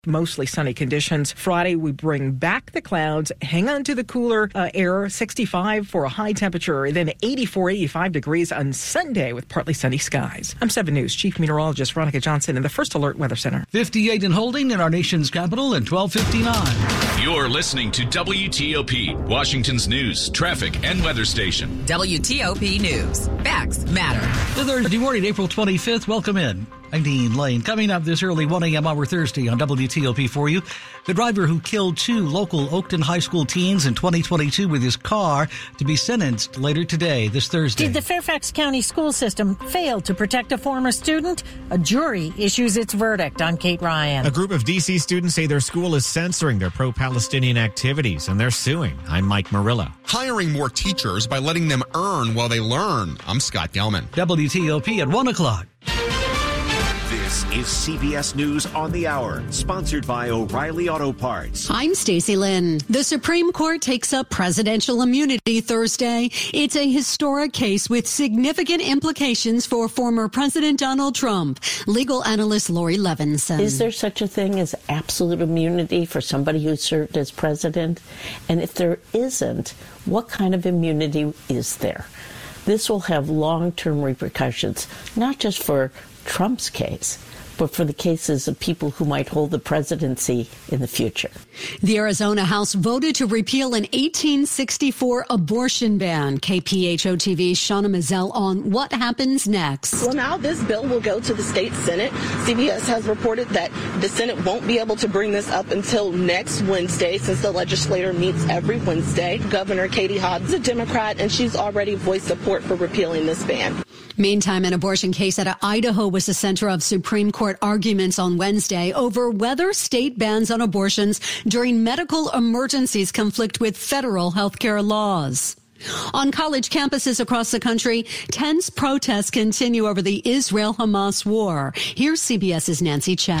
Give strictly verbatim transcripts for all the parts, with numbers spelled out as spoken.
Mostly sunny conditions. Friday, we bring back the clouds, hang on to the cooler uh, air, sixty-five for a high temperature, then eighty-four, eighty-five degrees on Sunday with partly sunny skies. I'm seven News Chief Meteorologist Veronica Johnson in the First Alert Weather Center. fifty-eight and holding in our nation's capital and twelve fifty-nine. You're listening to W T O P, Washington's news, traffic, and weather station. W T O P News. Facts matter. The Thursday morning, April twenty-fifth. Welcome in. I'm Dean Lane. Coming up this early one a.m. hour Thursday on W T O P for you, the driver who killed two local Oakton High School teens in twenty twenty-two with his car to be sentenced later today, this Thursday. Did the Fairfax County school system fail to protect a former student? A jury issues its verdict. I'm Kate Ryan. A group of D C students say their school is censoring their pro-Palestinian activities, and they're suing. I'm Mike Marilla. Hiring more teachers by letting them earn while they learn. I'm Scott Gelman. W T O P at one o'clock. This is C B S News on the Hour, sponsored by O'Reilly Auto Parts. I'm Stacey Lynn. The Supreme Court takes up presidential immunity Thursday. It's a historic case with significant implications for former President Donald Trump. Legal analyst Lori Levinson. Is there such a thing as absolute immunity for somebody who served as president? And if there isn't, what kind of immunity is there? This will have long-term repercussions, not just for Trump's case, but for the cases of people who might hold the presidency in the future. The Arizona House voted to repeal an eighteen sixty-four abortion ban. K P H O T V's Shauna Mazel on what happens next. Well, now this bill will go to the state Senate. C B S has reported that the Senate won't be able to bring this up until next Wednesday, since the legislature meets every Wednesday. Governor Katie Hobbs is a Democrat, and she's already voiced support for repealing this ban. Meantime, an abortion case out of Idaho was the center of Supreme Court arguments on Wednesday over whether state bans on abortions during medical emergencies conflict with federal health care laws. On college campuses across the country, tense protests continue over the Israel-Hamas war. Here's CBS's Nancy Chen.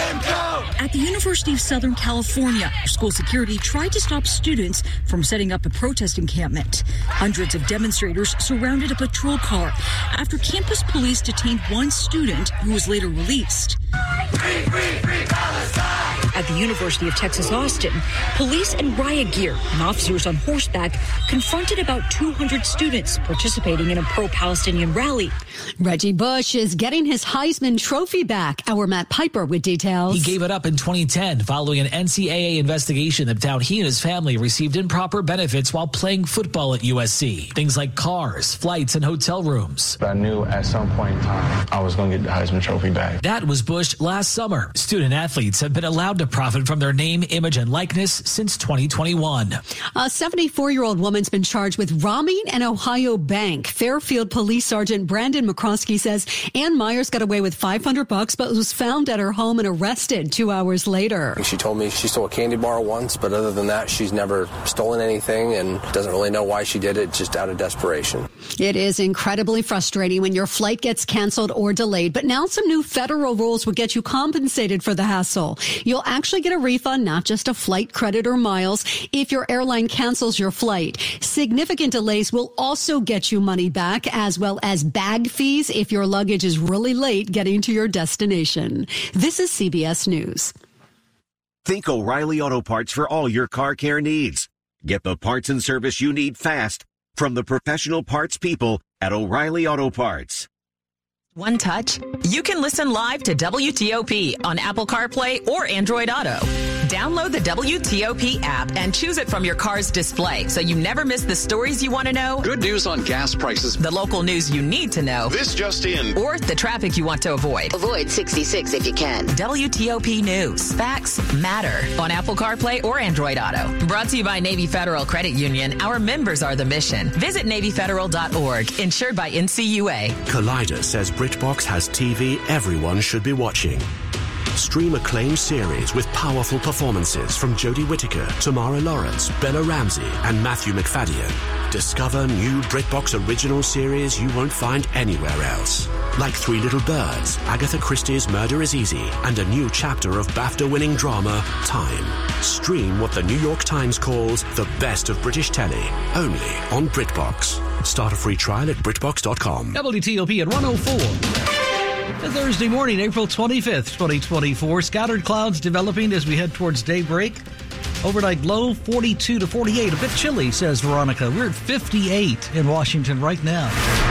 At the University of Southern California, school security tried to stop students from setting up a protest encampment. Hundreds of demonstrators surrounded a patrol car after campus police detained one student who was later released. Free, free, free Palestine! At the University of Texas, Austin, police and riot gear and officers on horseback confronted about two hundred students participating in a pro-Palestinian rally. Reggie Bush is getting his Heisman Trophy back. Our Matt Piper with details. He gave it up in twenty ten following an N C double A investigation that found he and his family received improper benefits while playing football at U S C. Things like cars, flights, and hotel rooms. I knew at some point in time I was going to get the Heisman Trophy back. That was Bush last summer. Student athletes have been allowed to profit from their name, image, and likeness since twenty twenty-one. A seventy-four-year-old woman's been charged with robbing an Ohio bank. Fairfield Police Sergeant Brandon McCroskey says Ann Myers got away with five hundred bucks, but was found at her home and arrested two hours later. She told me she stole a candy bar once, but other than that, she's never stolen anything and doesn't really know why she did it, just out of desperation. It is incredibly frustrating when your flight gets canceled or delayed, but now some new federal rules will get you compensated for the hassle. You'll actually get a refund, not just a flight credit or miles, if your airline cancels your flight. Significant delays will also get you money back, as well as bag fees if your luggage is really late getting to your destination. This is C B S News. Think O'Reilly Auto Parts for all your car care needs. Get the parts and service you need fast from the professional parts people at O'Reilly Auto Parts. One touch, you can listen live to W T O P on Apple CarPlay or Android Auto. Download the W T O P app and choose it from your car's display so you never miss the stories you want to know. Good news on gas prices. The local news you need to know. This just in. Or the traffic you want to avoid. Avoid sixty-six if you can. W T O P News. Facts matter on Apple CarPlay or Android Auto. Brought to you by Navy Federal Credit Union. Our members are the mission. Visit Navy Federal dot org. Insured by N C U A. Collider says BritBox has T V everyone should be watching. Stream acclaimed series with powerful performances from Jodie Whittaker, Tamara Lawrence, Bella Ramsey, and Matthew McFadden. Discover new BritBox original series you won't find anywhere else. Like Three Little Birds, Agatha Christie's Murder is Easy, and a new chapter of BAFTA-winning drama, Time. Stream what the New York Times calls the best of British telly, only on BritBox. Start a free trial at BritBox dot com. W T O P at one oh four. Thursday morning, April twenty-fifth, twenty twenty-four. Scattered clouds developing as we head towards daybreak. Overnight low forty-two to forty-eight. A bit chilly, says Veronica. We're at fifty-eight in Washington right now.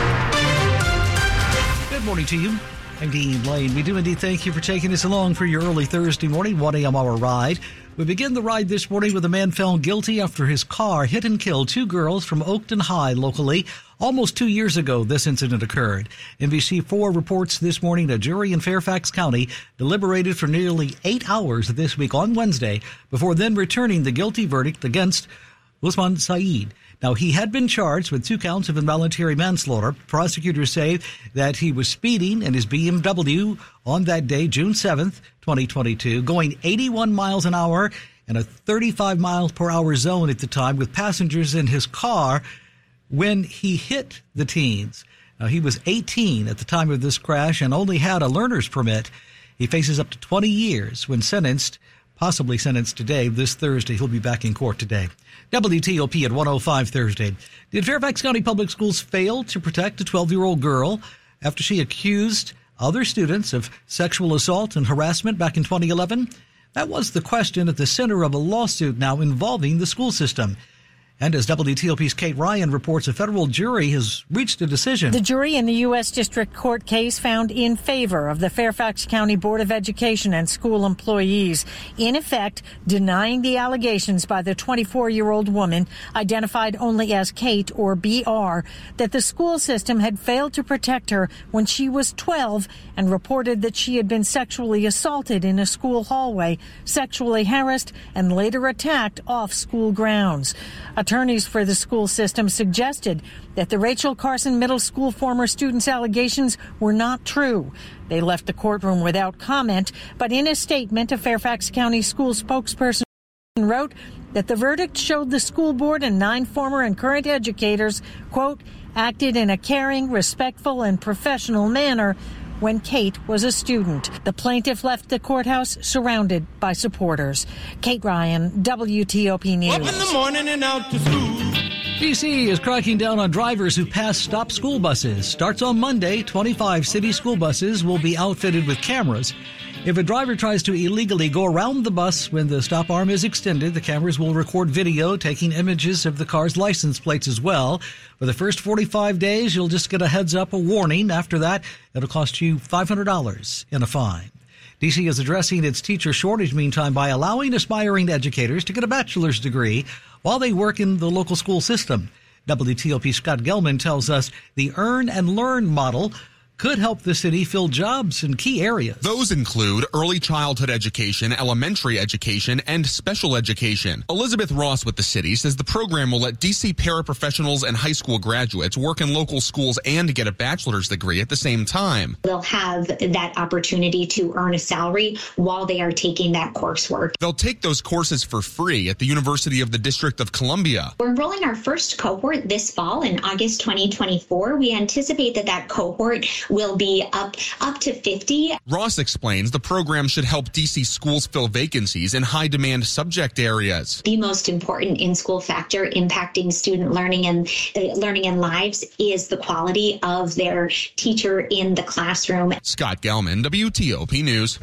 Good morning to you. I'm Dean Lane. We do indeed thank you for taking us along for your early Thursday morning one a.m. hour ride. We begin the ride this morning with a man found guilty after his car hit and killed two girls from Oakton High locally. Almost two years ago, this incident occurred. N B C four reports this morning a jury in Fairfax County deliberated for nearly eight hours this week on Wednesday before then returning the guilty verdict against Usman Saeed. Now, he had been charged with two counts of involuntary manslaughter. Prosecutors say that he was speeding in his B M W on that day, June seventh, twenty twenty-two, going eighty-one miles an hour in a thirty-five miles per hour zone at the time with passengers in his car when he hit the teens. Now, he was eighteen at the time of this crash and only had a learner's permit. He faces up to twenty years when sentenced, possibly sentenced today, this Thursday. He'll be back in court today. W T O P at one oh five Thursday. Did Fairfax County Public Schools fail to protect a twelve-year-old girl after she accused other students of sexual assault and harassment back in twenty eleven? That was the question at the center of a lawsuit now involving the school system. And as W T O P's Kate Ryan reports, a federal jury has reached a decision. The jury in the U S District Court case found in favor of the Fairfax County Board of Education and school employees, in effect denying the allegations by the twenty-four-year-old woman, identified only as Kate or B R, that the school system had failed to protect her when she was twelve and reported that she had been sexually assaulted in a school hallway, sexually harassed, and later attacked off school grounds. Attorneys for the school system suggested that the Rachel Carson Middle School former student's allegations were not true. They left the courtroom without comment, but in a statement, a Fairfax County school spokesperson wrote that the verdict showed the school board and nine former and current educators, quote, acted in a caring, respectful, and professional manner when Kate was a student. The plaintiff left the courthouse surrounded by supporters. Kate Ryan, W T O P News. Up in the morning and out to school. D C is cracking down on drivers who pass stop school buses. Starts on Monday, twenty-five city school buses will be outfitted with cameras. If a driver tries to illegally go around the bus when the stop arm is extended, the cameras will record video, taking images of the car's license plates as well. For the first forty-five days, you'll just get a heads up, a warning. After that, it'll cost you five hundred dollars in a fine. D C is addressing its teacher shortage, meantime, by allowing aspiring educators to get a bachelor's degree while they work in the local school system. W T O P Scott Gelman tells us the Earn and Learn model could help the city fill jobs in key areas. Those include early childhood education, elementary education, and special education. Elizabeth Ross with the city says the program will let D C paraprofessionals and high school graduates work in local schools and get a bachelor's degree at the same time. They'll have that opportunity to earn a salary while they are taking that coursework. They'll take those courses for free at the University of the District of Columbia. We're enrolling our first cohort this fall in August twenty twenty-four. We anticipate that that cohort will be up up to fifty. Ross explains the program should help D C schools fill vacancies in high-demand subject areas. The most important in-school factor impacting student learning and uh, learning and lives is the quality of their teacher in the classroom. Scott Gelman, W T O P News.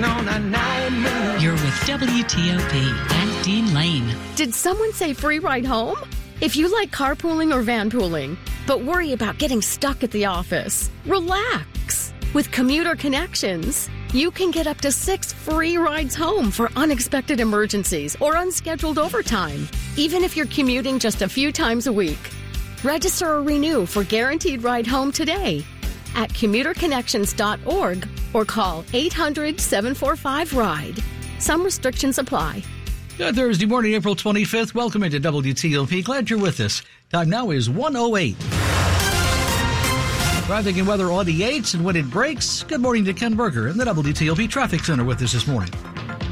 You're with W T O P and Dean Lane. Did someone say free ride home? If you like carpooling or vanpooling, but worry about getting stuck at the office, relax. With Commuter Connections, you can get up to six free rides home for unexpected emergencies or unscheduled overtime, even if you're commuting just a few times a week. Register or renew for Guaranteed Ride Home today at commuter connections dot org or call eight hundred, seven four five, RIDE. Some restrictions apply. Good Thursday morning, April twenty-fifth. Welcome into W T O P. Glad you're with us. Time now is one oh eight. Traffic and weather on the eights and when it breaks. Good morning to Ken Berger in the W T O P Traffic Center with us this morning.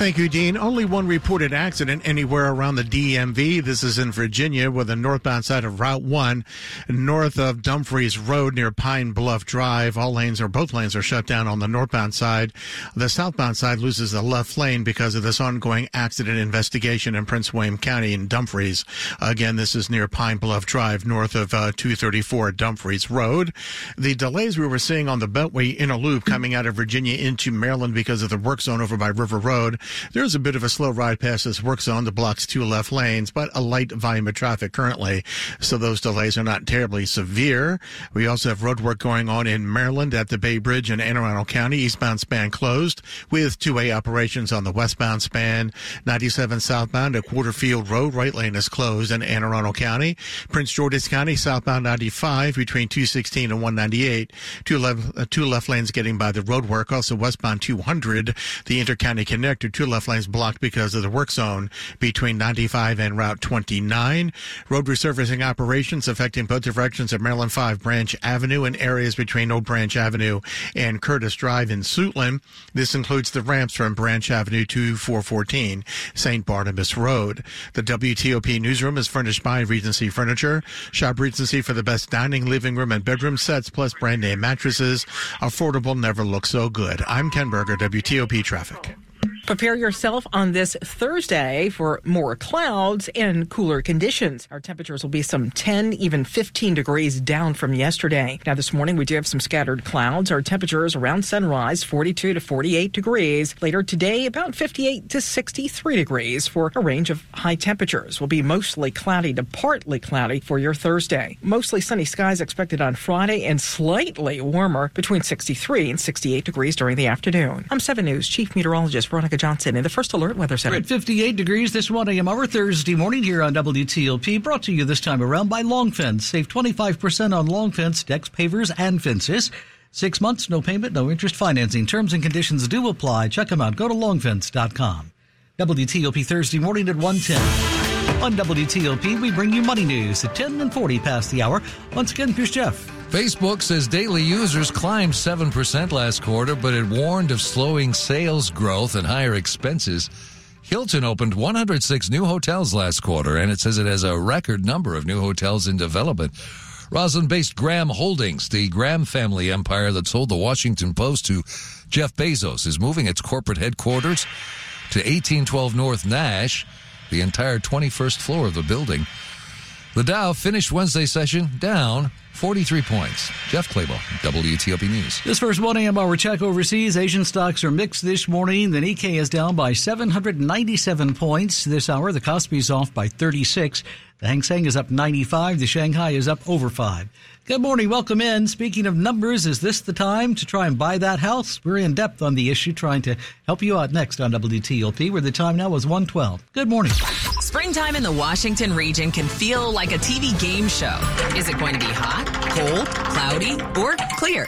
Thank you, Dean. Only one reported accident anywhere around the D M V. This is in Virginia with the northbound side of Route one, north of Dumfries Road near Pine Bluff Drive. All lanes or both lanes are shut down on the northbound side. The southbound side loses the left lane because of this ongoing accident investigation in Prince William County in Dumfries. Again, this is near Pine Bluff Drive, north of uh, two thirty-four Dumfries Road. The delays we were seeing on the Beltway Inner Loop coming out of Virginia into Maryland because of the work zone over by River Road. There's a bit of a slow ride past this work zone that blocks two left lanes, but a light volume of traffic currently, so those delays are not terribly severe. We also have road work going on in Maryland at the Bay Bridge in Anne Arundel County. Eastbound span closed with two-way operations on the westbound span. ninety-seven southbound at Quarterfield Road, right lane is closed in Anne Arundel County. Prince George's County, southbound ninety-five between two sixteen and one ninety-eight. Two left, uh, two left lanes getting by the road work. Also westbound two hundred, the intercounty connector, two left lanes blocked because of the work zone between ninety-five and Route twenty-nine. Road resurfacing operations affecting both directions of Maryland five Branch Avenue and areas between Old Branch Avenue and Curtis Drive in Suitland. This includes the ramps from Branch Avenue to four fourteen Saint Barnabas Road. The W T O P newsroom is furnished by Regency Furniture. Shop Regency for the best dining, living room, and bedroom sets, plus brand name mattresses. Affordable never looks so good. I'm Ken Berger, W T O P Traffic. Prepare yourself on this Thursday for more clouds and cooler conditions. Our temperatures will be some ten, even fifteen degrees down from yesterday. Now, this morning, we do have some scattered clouds. Our temperatures around sunrise, forty-two to forty-eight degrees. Later today, about fifty-eight to sixty-three degrees for a range of high temperatures. Will be mostly cloudy to partly cloudy for your Thursday. Mostly sunny skies expected on Friday and slightly warmer between sixty-three and sixty-eight degrees during the afternoon. I'm seven News Chief Meteorologist Veronica Johnson in the First Alert Weather Center. We're at fifty-eight degrees this one a.m. hour Thursday morning here on W T O P, brought to you this time around by Long Fence. Save twenty-five percent on Long Fence decks, pavers, and fences. Six months, no payment, no interest financing. Terms and conditions do apply. Check them out. Go to long fence dot com. W T O P Thursday morning at one ten. On W T O P, we bring you money news at ten and forty past the hour. Once again, here's Jeff. Facebook says daily users climbed seven percent last quarter, but it warned of slowing sales growth and higher expenses. Hilton opened one hundred six new hotels last quarter, and it says it has a record number of new hotels in development. Roslyn-based Graham Holdings, the Graham family empire that sold the Washington Post to Jeff Bezos, is moving its corporate headquarters to eighteen twelve North Nash, the entire twenty-first floor of the building. The Dow finished Wednesday session down forty-three points. Jeff Clabaugh, W T O P News. This first one a.m. hour check overseas. Asian stocks are mixed this morning. The Nikkei is down by seven hundred ninety-seven points this hour. The Kospi's off by thirty-six. The Hang Seng is up ninety-five. The Shanghai is up over five. Good morning. Welcome in. Speaking of numbers, is this the time to try and buy that house? We're in depth on the issue, trying to help you out next on W T O P, where the time now is one twelve. Good morning. Springtime in the Washington region can feel like a T V game show. Is it going to be hot, cold, cloudy, or clear?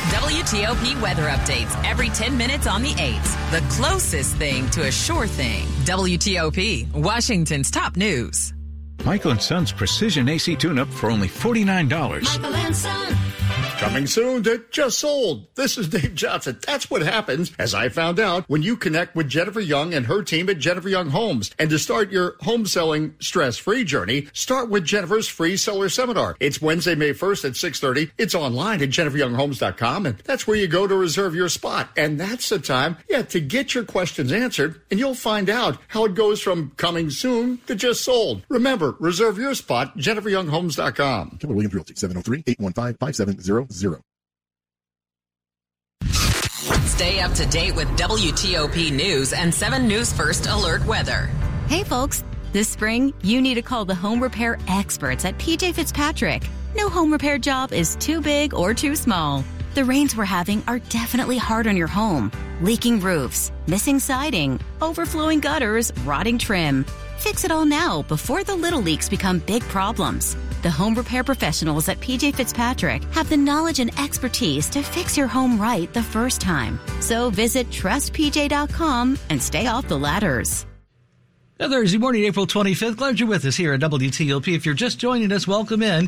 W T O P weather updates every ten minutes on the eights. The closest thing to a sure thing. W T O P, Washington's top news. Michael and Son's precision A C tune-up for only forty-nine dollars. Michael and Son. Coming soon to Just Sold. This is Dave Johnson. That's what happens, as I found out, when you connect with Jennifer Young and her team at Jennifer Young Homes. And to start your home selling stress-free journey, start with Jennifer's free seller seminar. It's Wednesday, May first at six thirty. It's online at jennifer young homes dot com, and that's where you go to reserve your spot. And that's the time, yeah, to get your questions answered, and you'll find out how it goes from coming soon to just sold. Remember, reserve your spot, jennifer young homes dot com. Keller Williams Realty, seven oh three, eight one five, five seven zero zero. Stay up to date with W T O P News and seven News First Alert Weather. Hey, folks. This spring, you need to call the home repair experts at P J Fitzpatrick. No home repair job is too big or too small. The rains we're having are definitely hard on your home. Leaking roofs, missing siding, overflowing gutters, rotting trim. Fix it all now before the little leaks become big problems. The home repair professionals at P J Fitzpatrick have the knowledge and expertise to fix your home right the first time. So visit trust p j dot com and stay off the ladders. Thursday morning, April twenty-fifth. Glad you're with us here at W T O P. If you're just joining us, welcome in.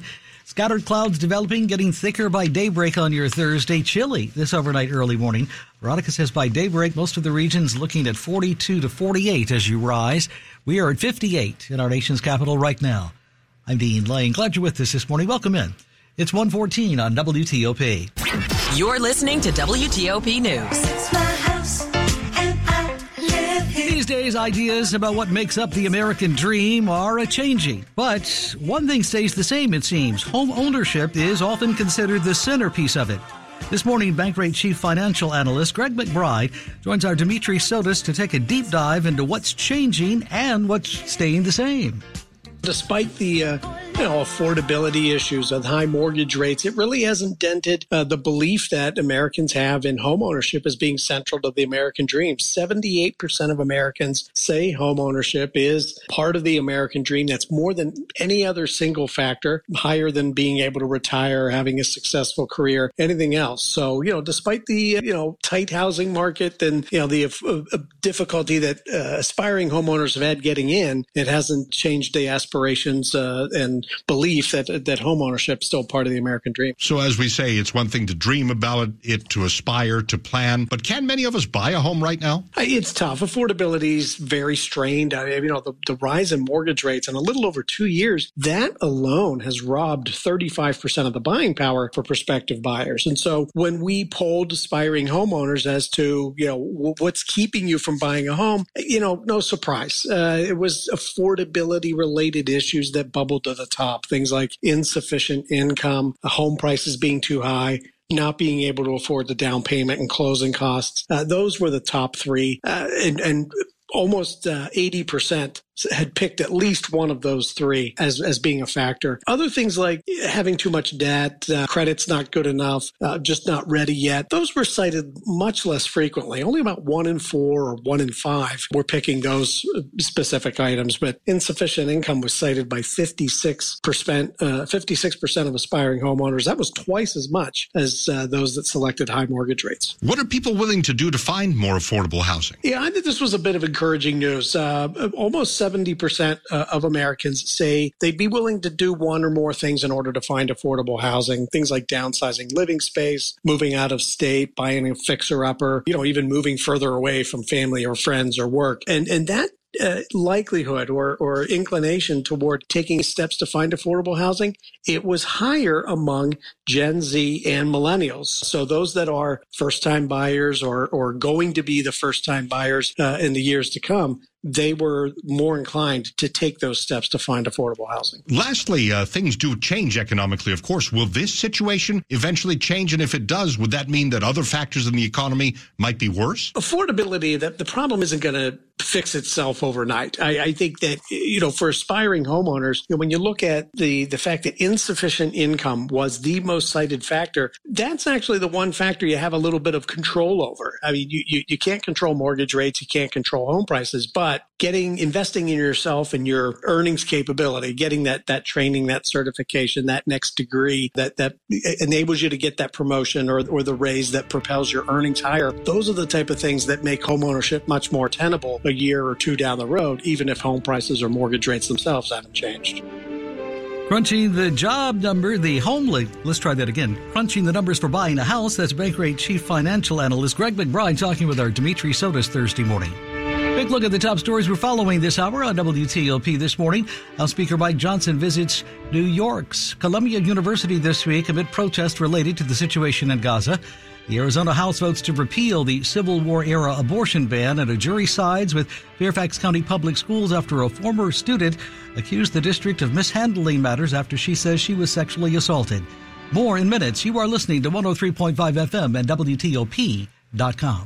Scattered clouds developing, getting thicker by daybreak on your Thursday. Chilly this overnight early morning. Veronica says by daybreak, most of the region's looking at forty-two to forty-eight as you rise. We are at fifty-eight in our nation's capital right now. I'm Dean Lane. Glad you're with us this morning. Welcome in. It's one fourteen on W T O P. You're listening to W T O P News. It's my house and I live here. These days, ideas about what makes up the American dream are a-changing. But one thing stays the same, it seems. Home ownership is often considered the centerpiece of it. This morning, Bankrate Chief Financial Analyst Greg McBride joins our Dimitri Sotis to take a deep dive into what's changing and what's staying the same. Despite the uh, you know, affordability issues of high mortgage rates, it really hasn't dented uh, the belief that Americans have in homeownership as being central to the American dream. seventy-eight percent of Americans say homeownership is part of the American dream. That's more than any other single factor, higher than being able to retire, having a successful career, anything else. So, you know, despite the, you know, tight housing market and, you know, the uh, difficulty that uh, aspiring homeowners have had getting in, it hasn't changed the aspirations aspirations uh, and belief that that homeownership is still part of the American dream. So as we say, it's one thing to dream about it, it to aspire, to plan, but can many of us buy a home right now? It's tough. Affordability is very strained. I mean, you know, the, the rise in mortgage rates in a little over two years, that alone has robbed thirty-five percent of the buying power for prospective buyers. And so when we polled aspiring homeowners as to, you know, w- what's keeping you from buying a home, you know, no surprise. Uh, it was affordability related issues that bubbled to the top. Things like insufficient income, home prices being too high, not being able to afford the down payment and closing costs. Uh, those were the top three. Uh, and, and almost uh, eighty percent had picked at least one of those three as, as being a factor. Other things like having too much debt, uh, credit's not good enough, uh, just not ready yet. Those were cited much less frequently. Only about one in four or one in five were picking those specific items, but insufficient income was cited by fifty-six percent, uh, fifty-six percent of aspiring homeowners. That was twice as much as uh, those that selected high mortgage rates. What are people willing to do to find more affordable housing? Yeah, I think this was a bit of encouraging news. Uh, almost seventy percent uh, of Americans say they'd be willing to do one or more things in order to find affordable housing. Things like downsizing living space, moving out of state, buying a fixer-upper, you know, even moving further away from family or friends or work. And and that Uh, likelihood or, or inclination toward taking steps to find affordable housing, it was higher among Gen Z and millennials. So those that are first-time buyers or, or going to be the first-time buyers uh, in the years to come, they were more inclined to take those steps to find affordable housing. Lastly, uh, things do change economically, of course. Will this situation eventually change? And if it does, would that mean that other factors in the economy might be worse? Affordability, that the problem isn't going to fix itself overnight. I, I think that, you know, for aspiring homeowners, you know, when you look at the, the fact that insufficient income was the most cited factor, that's actually the one factor you have a little bit of control over. I mean, you, you, you can't control mortgage rates, you can't control home prices, but getting, investing in yourself and your earnings capability, getting that, that training, that certification, that next degree that, that enables you to get that promotion or, or the raise that propels your earnings higher. Those are the type of things that make homeownership much more tenable a year or two down the road, even if home prices or mortgage rates themselves haven't changed. Crunching the job number, the home, let's try that again. Crunching the numbers for buying a house. That's Bankrate Chief Financial Analyst Greg McBride talking with our Dimitri Sotis Thursday morning. Quick look at the top stories we're following this hour on W T O P this morning. House Speaker Mike Johnson visits New York's Columbia University this week amid protests related to the situation in Gaza. The Arizona House votes to repeal the Civil War-era abortion ban, and a jury sides with Fairfax County Public Schools after a former student accused the district of mishandling matters after she says she was sexually assaulted. More in minutes. You are listening to one oh three point five F M and W T O P dot com.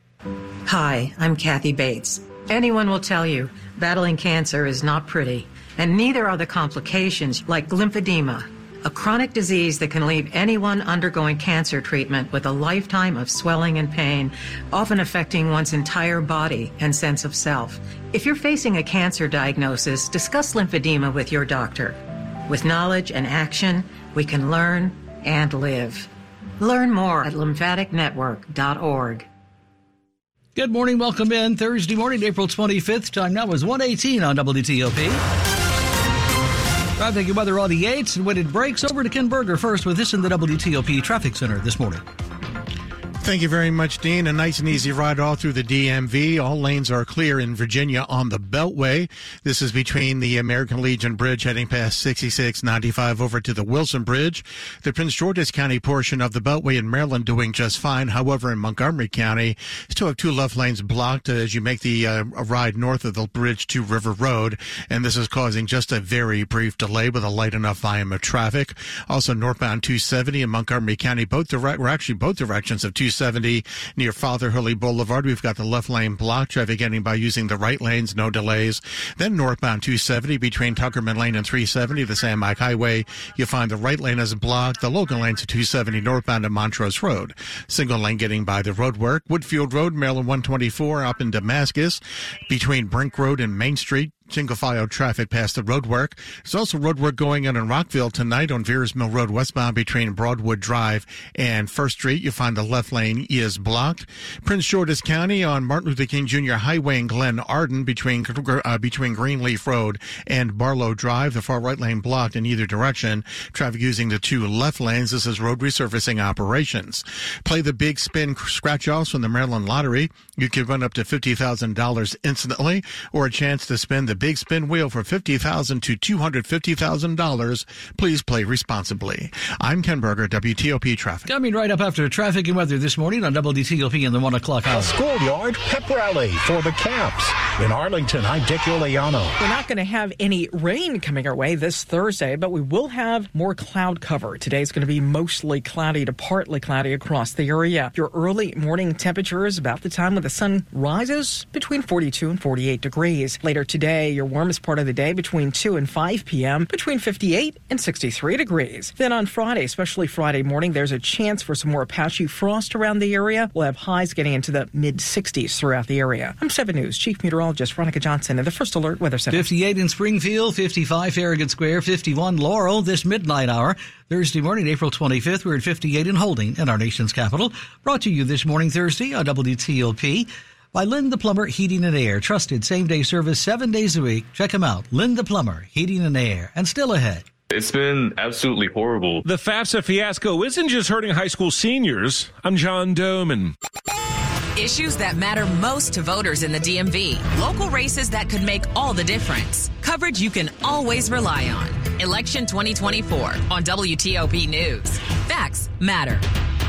Hi, I'm Kathy Bates. Anyone will tell you battling cancer is not pretty, and neither are the complications like lymphedema, a chronic disease that can leave anyone undergoing cancer treatment with a lifetime of swelling and pain, often affecting one's entire body and sense of self. If you're facing a cancer diagnosis, discuss lymphedema with your doctor. With knowledge and action, we can learn and live. Learn more at lymphatic network dot org. Good morning. Welcome in. Thursday morning, April twenty-fifth. Time now is one eighteen on W T O P. Traffic and weather on the eights, and when it breaks, over to Ken Berger first with this in the W T O P Traffic Center this morning. Thank you very much, Dean. A nice and easy ride all through the D M V. All lanes are clear in Virginia on the Beltway. This is between the American Legion Bridge heading past sixty-six ninety-five over to the Wilson Bridge. The Prince George's County portion of the Beltway in Maryland doing just fine. However, in Montgomery County, still have two left lanes blocked as you make the uh, ride north of the bridge to River Road. And this is causing just a very brief delay with a light enough volume of traffic. Also, northbound two seventy in Montgomery County, both direct, or actually both directions of two seventy near Father Hurley Boulevard. We've got the left lane blocked. Traffic getting by using the right lanes, no delays. Then northbound two seventy between Tuckerman Lane and three seventy, the San Mike Highway. You find the right lane is blocked. The local lanes of two seventy northbound to Montrose Road. Single lane getting by the roadwork. Woodfield Road, Maryland one twenty-four up in Damascus between Brink Road and Main Street. Single file traffic past the roadwork. There's also roadwork going on in Rockville tonight on Veers Mill Road westbound between Broadwood Drive and First Street. You find the left lane is blocked. Prince George's County on Martin Luther King Junior Highway in Glen Arden between uh, between Greenleaf Road and Barlow Drive. The far right lane blocked in either direction. Traffic using the two left lanes. This is road resurfacing operations. Play the big spin scratch-offs from the Maryland Lottery. You can win up to fifty thousand dollars instantly, or a chance to spin the big spin wheel for fifty thousand dollars to two hundred fifty thousand dollars. Please play responsibly. I'm Ken Berger, W T O P Traffic. Coming right up after traffic and weather this morning on W T O P in the one o'clock hour. A schoolyard pep rally for the Caps. In Arlington, I'm Dick Iuliano. We're not going to have any rain coming our way this Thursday, but we will have more cloud cover. Today's going to be mostly cloudy to partly cloudy across the area. Your early morning temperature is about the time when the sun rises, between forty-two and forty-eight degrees. Later today, your warmest part of the day between two and five p.m., between fifty-eight and sixty-three degrees. Then on Friday, especially Friday morning, there's a chance for some more patchy frost around the area. We'll have highs getting into the mid-sixties throughout the area. I'm seven News Chief Meteorologist Veronica Johnson in the First Alert Weather Center. fifty-eight in Springfield, fifty-five Farragut Square, fifty-one Laurel this midnight hour. Thursday morning, April twenty-fifth, we're at fifty-eight in Holding in our nation's capital. Brought to you this morning, Thursday, on W T O P. By Lynn the Plumber Heating and Air. Trusted same-day service seven days a week. Check them out. Lynn the Plumber Heating and Air. And still ahead. It's been absolutely horrible. The FAFSA fiasco isn't just hurting high school seniors. I'm John Doman. Issues that matter most to voters in the D M V. Local races that could make all the difference. Coverage you can always rely on. Election twenty twenty-four on W T O P News. Facts matter.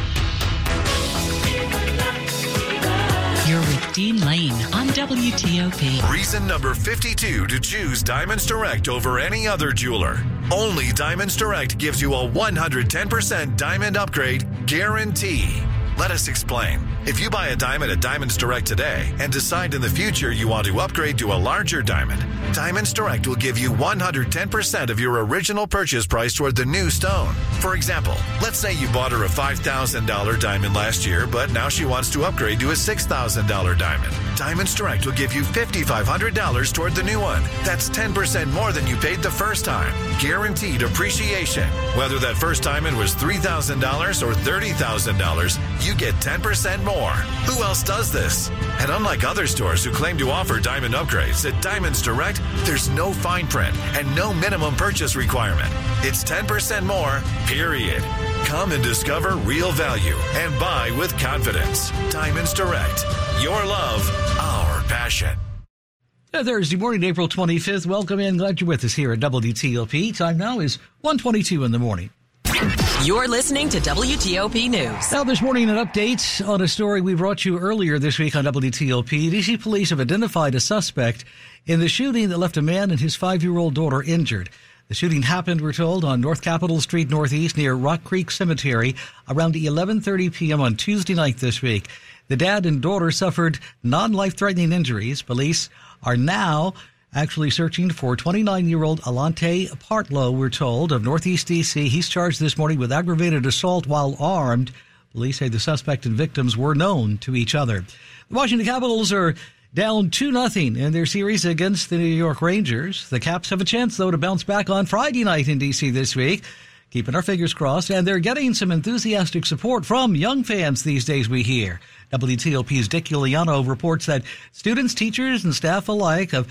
You're with Dean Lane on W T O P. Reason number fifty-two to choose Diamonds Direct over any other jeweler. Only Diamonds Direct gives you a one hundred ten percent diamond upgrade guarantee. Let us explain. If you buy a diamond at Diamonds Direct today and decide in the future you want to upgrade to a larger diamond, Diamonds Direct will give you one hundred ten percent of your original purchase price toward the new stone. For example, let's say you bought her a five thousand dollars diamond last year, but now she wants to upgrade to a six thousand dollars diamond. Diamonds Direct will give you five thousand five hundred dollars toward the new one. That's ten percent more than you paid the first time. Guaranteed appreciation. Whether that first diamond was three thousand dollars or thirty thousand dollars, you get ten percent more. Who else does this? And unlike other stores who claim to offer diamond upgrades, at Diamonds Direct, there's no fine print and no minimum purchase requirement. It's ten percent more, period. Come and discover real value and buy with confidence. Diamonds Direct. Your love, our passion. Uh, Thursday morning, April twenty-fifth. Welcome in. Glad you're with us here at W T O P. Time now is one twenty-two in the morning. You're listening to W T O P News. Now this morning, an update on a story we brought you earlier this week on W T O P. D C police have identified a suspect in the shooting that left a man and his five-year-old daughter injured. The shooting happened, we're told, on North Capitol Street Northeast near Rock Creek Cemetery around eleven thirty p.m. on Tuesday night this week. The dad and daughter suffered non-life-threatening injuries. Police are now actually searching for twenty-nine-year-old Alante Partlow, we're told, of Northeast D C. He's charged this morning with aggravated assault while armed. Police say the suspect and victims were known to each other. The Washington Capitals are down two nothing in their series against the New York Rangers. The Caps have a chance, though, to bounce back on Friday night in D C this week. Keeping our fingers crossed, and they're getting some enthusiastic support from young fans these days, we hear. W T O P's Dick Iuliano reports that students, teachers, and staff alike have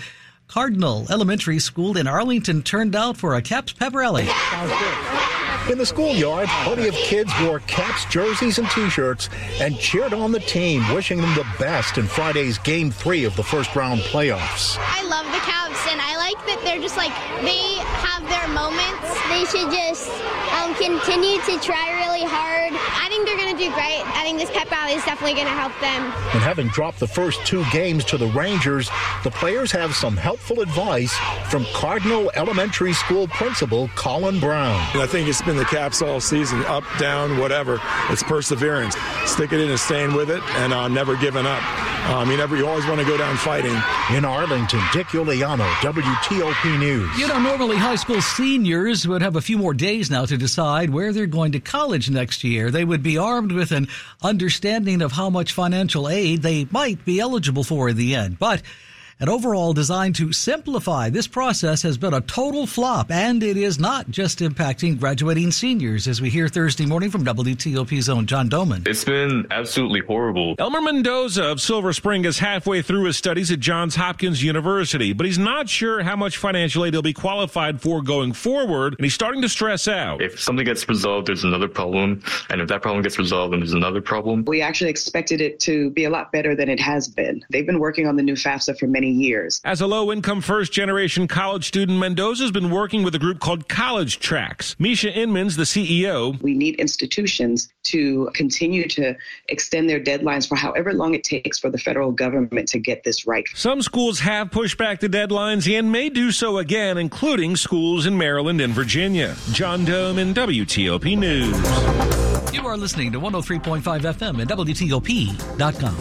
Cardinal Elementary School in Arlington turned out for a Caps pep rally. In the schoolyard, plenty of kids wore Caps jerseys and T-shirts and cheered on the team, wishing them the best in Friday's Game three of the first-round playoffs. I love the Caps, and I like that they're just like, they have their moments. They should just um, continue to try really hard. I think they're going to do great. I think this pep rally is definitely going to help them. And having dropped the first two games to the Rangers, the players have some helpful advice from Cardinal Elementary School principal Colin Brown. I think it's been the Caps all season, up, down, whatever. It's perseverance. Stick it in and staying with it, and uh, never giving up. Um, you never, you always want to go down fighting. In Arlington, Dick Iuliano, W T O P News. You know, normally high school seniors would have a few more days now to decide where they're going to college next year. They would be armed with an understanding of how much financial aid they might be eligible for in the end. But an overall design to simplify this process has been a total flop, and it is not just impacting graduating seniors, as we hear Thursday morning from W T O P's own John Doman. It's been absolutely horrible. Elmer Mendoza of Silver Spring is halfway through his studies at Johns Hopkins University, but he's not sure how much financial aid he'll be qualified for going forward, and he's starting to stress out. If something gets resolved, there's another problem, and if that problem gets resolved, then there's another problem. We actually expected it to be a lot better than it has been. They've been working on the new FAFSA for many years. As a low-income first-generation college student, Mendoza's been working with a group called College Tracks. Misha Inman's the C E O. We need institutions to continue to extend their deadlines for however long it takes for the federal government to get this right. Some schools have pushed back the deadlines and may do so again, including schools in Maryland and Virginia. John Doman, W T O P News. You are listening to one oh three point five F M and W T O P dot com.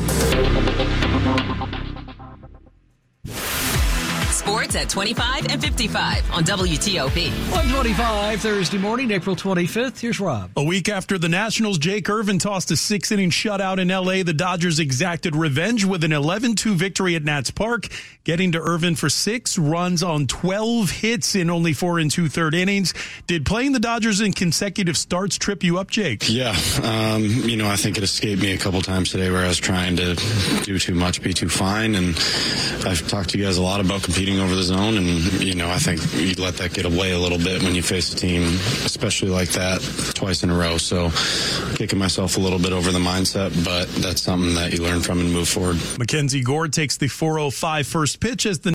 Sports at twenty-five and fifty-five on W T O P. one twenty-five Thursday morning, April twenty-fifth. Here's Rob. A week after the Nationals, Jake Irvin tossed a six-inning shutout in L A, the Dodgers exacted revenge with an eleven two victory at Nats Park, getting to Irvin for six runs on twelve hits in only four and two-third innings. Did playing the Dodgers in consecutive starts trip you up, Jake? Yeah. Um, you know, I think it escaped me a couple times today where I was trying to do too much, be too fine, and I've talked to you guys a lot about competing over the zone, and, you know, I think you let that get away a little bit when you face a team, especially like that, twice in a row. So kicking myself a little bit over the mindset, but that's something that you learn from and move forward. Mackenzie Gore takes the four oh five first pitch as the